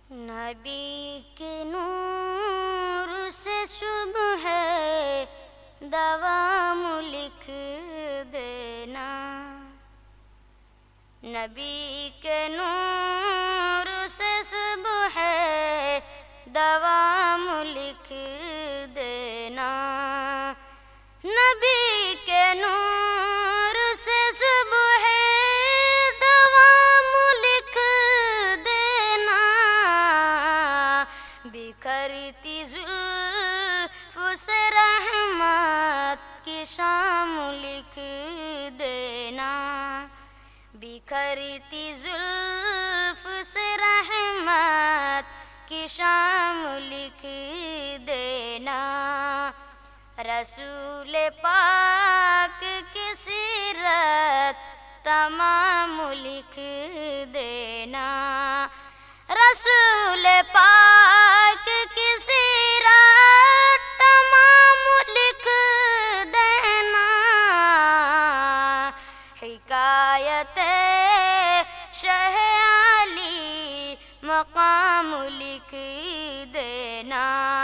نبی کے نور سے صبح ہے دوام لکھ دینا، نبی کے نور سے صبح ہے دوام لکھ دینا، نبی کے نور سے صبح ہے دوام لکھ دینا، بکھرتی زلف سے رحمت کی شام لکھ دینا، بکھرتی زلف سے رحمت کی شام لکھ دینا، رسول پاک کی سیرت تمام لکھ دینا، رسول پاک کی سیرت تمام لکھ دینا، حکایت شہ علی مقام لکھ دینا،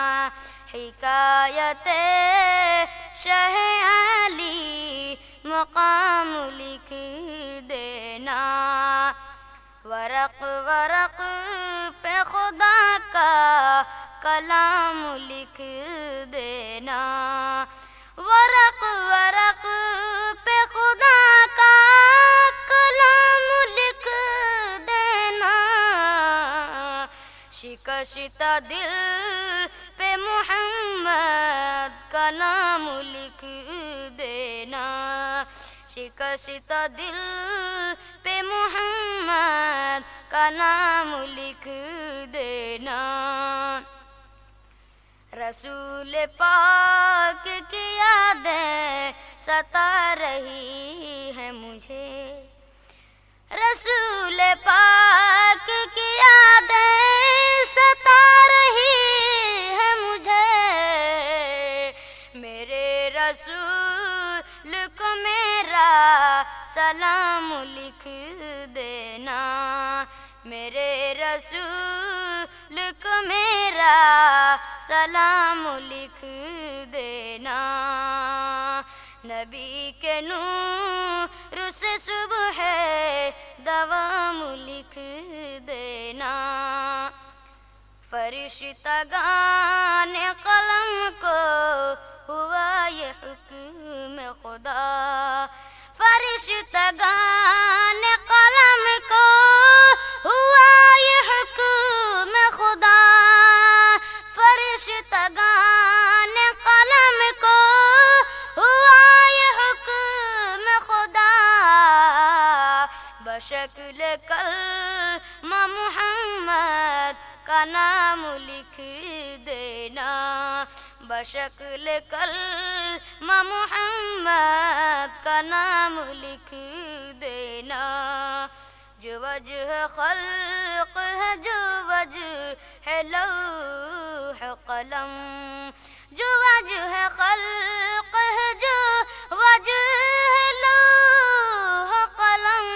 حکایت شہ علی مقام لکھ دینا، ورق ورق پہ خدا کا کلام لکھ دینا، ورق ورق پہ خدا کا کلام لکھ دینا، شکستہ دل پہ محمد کا نام لکھ دینا، شکستہ دل پہ محمد کا نام لکھ دینا، رسول پاک کی یادیں ستا رہی ہیں مجھے، رسول پاک کی یادیں ستا رہی ہیں مجھے، میرے رسول کو میرا سلام لکھ دینا، میرے رسول کو میرا سلام لکھ دینا، نبی کے نور سے صبح ہے دوام لکھ دینا، فرشتگان قلم کو ہوا یہ حکم خدا، فرشتگان قلم کو ہوا یہ حکم خدا، فرشتگان قلم کو ہوا یہ حکم خدا، بشکل کلمہ محمد کا نام لکھ دینا، بشکل کلمہ محمد کا نام لکھ دینا، جو وجہ خلق ہے جو وجہ ہے لوح قلم، جو وجہ خلق ہے جو وجہ ہے لوح قلم،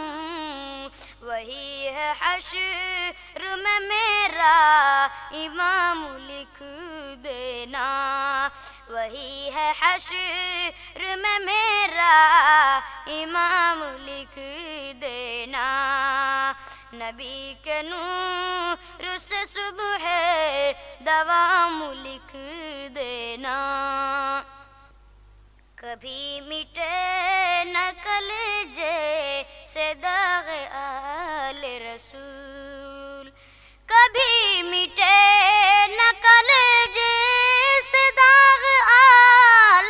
وہی ہے حشر میں میرا امام لکھ دینا، وہی ہے حشر میں میرا امام لکھ دینا، نبی کے نور سے صبح ہے دوام لکھ دینا، کبھی مٹے نہ کلیجے سے داغ آل رسول، کبھی مٹے نہ کلیجے سے داغ آل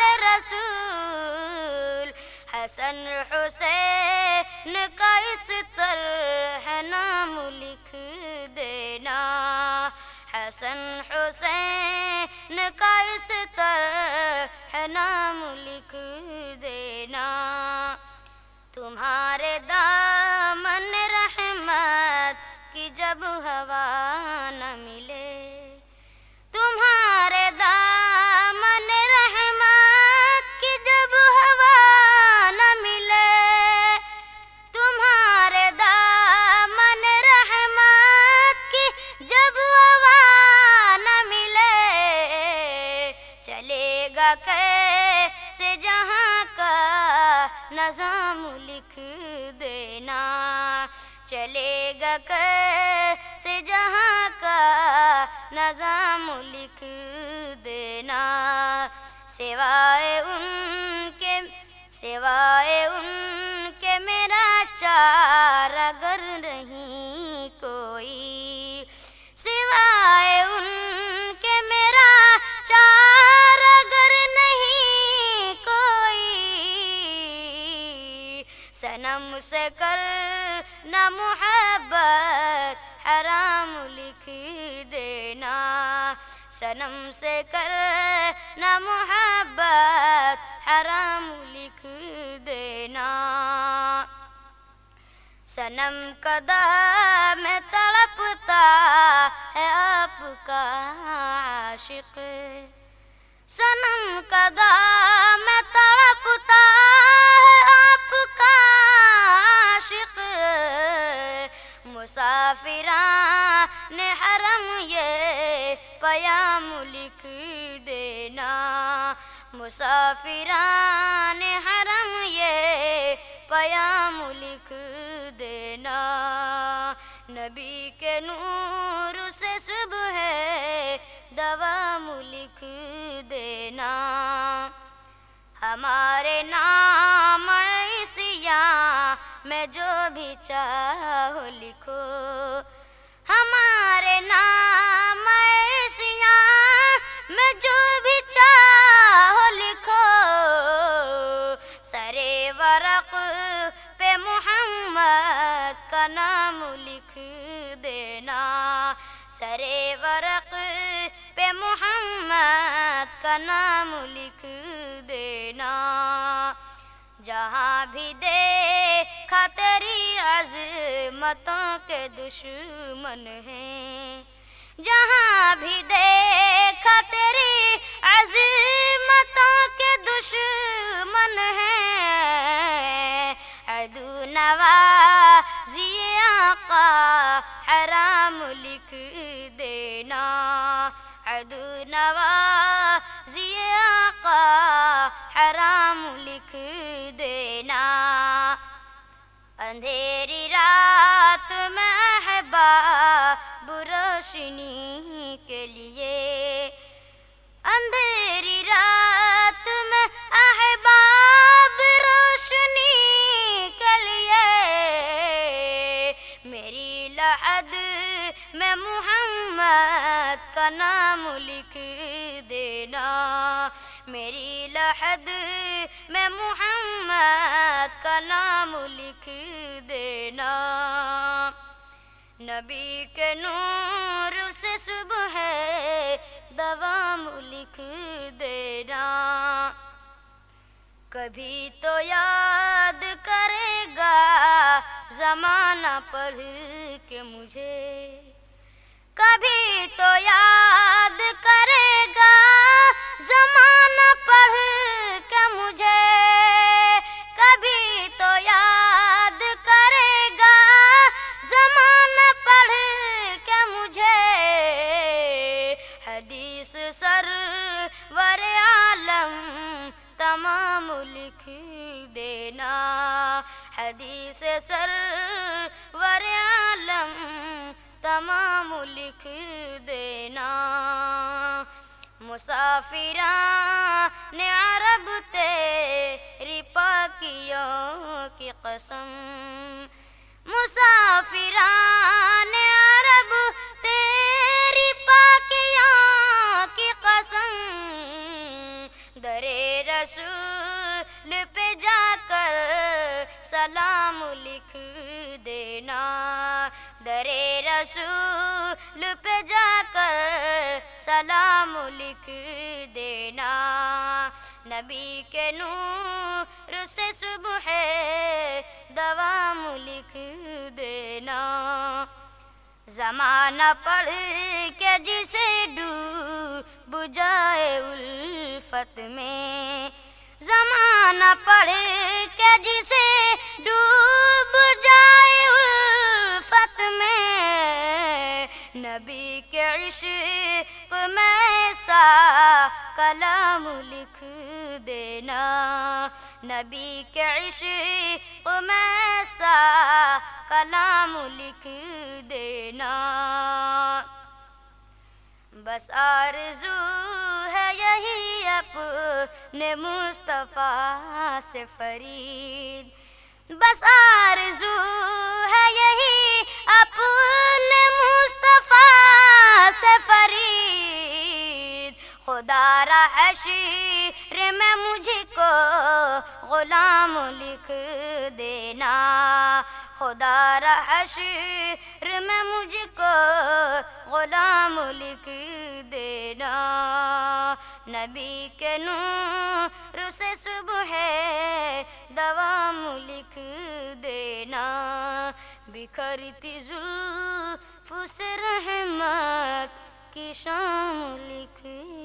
رسول، حسن حسین کا اس طرح نام لکھ دینا، حسن حسین کا اس طرح نام لکھ دینا، تمہارے دامن رحمت کی جب ہوا نہ ملے، تمہارے دامن رحمت کی جب ہوا نہ ملے، تمہارے دامن رحمت کی جب نظام لکھ دینا، سوائے ان کے میرا چارگر نہیں کوئی، سوائے ان کے میرا چارگر نہیں کوئی، صنم سے کرنا محبت حرام لکھ دینا، صنم سے کرنا محبت حرام لکھ دینا، صنم کا دام میں تڑپتا ہے آپ کا عاشق، صنم کا دام میں تڑپتا ہے آپ کا عاشق، مسافران حرم یہ پیام لکھ دینا، مسافران حرم یہ پیام لکھ دینا، نبی کے نور سے صبح دوام لکھ دینا، ہمارے نام عیسیاں میں جو بھی چاہو لکھو، ہمارے نام عیسیاں میں جو بھی چاہو لکھو، سرے ورق پہ محمد کا نام لکھ دینا، سرے ورق پہ محمد کا نام لکھ دینا، جہاں بھی دیکھا تیری عظمتوں کے دشمن ہیں، جہاں بھی دیکھا تیری عظمتوں کے دشمن ہیں، عدو نوازی آقا حرام لکھ دینا، عدو نوازی آقا حرام لکھ دینا، اندھیری رات میں احباب روشنی کے لیے، اندھیری رات میں احباب روشنی کے لیے، میری لحد میں محمد کا نام لکھ دینا، میری لحد میں محمد کا نام لکھ دینا، نبی کے نور سے صبح دوام لکھ دینا، کبھی تو یاد کرے گا زمانہ پڑھ کے مجھے، کبھی تو یاد کرے گا زمانہ پڑھ کے مجھے، کبھی تو یاد کرے گا زمانہ پڑھ کے مجھے، حدیث سرور عالم تمام لکھ دینا، حدیث سرور عالم تمام لکھ دینا، مسافران عرب تیری پاکیوں کی قسم، مسافران عرب تیری پاکیوں کی قسم، درے رسول پہ جا کر سلام لکھ دینا، درے رسول پہ جا کر سلام لکھ دینا، نبی کے نور سے صبح دوام لکھ دینا، زمانہ پڑھ کے جسے ڈوب جائے الفت میں، زمانہ پڑھ کے جسے ڈوب جائے الفت میں، نبی کے عشق میں ایسا کلام لکھ دینا، نبی کے عشق میں ایسا کلام لکھ دینا، بس آرزو ہے یہی اپنے مصطفیٰ سے فرید، بس آرزو ہے یہی اپنے مصطفیٰ سے فرید، خدا را حشر میں مجھ کو غلام لکھ دینا، خدا را حشر میں مجھ کو غلام لکھ دینا، نبی کے نور سے صبح دوام لکھ دینا، بکھرتی زلف سے رحمت کی شام لکھ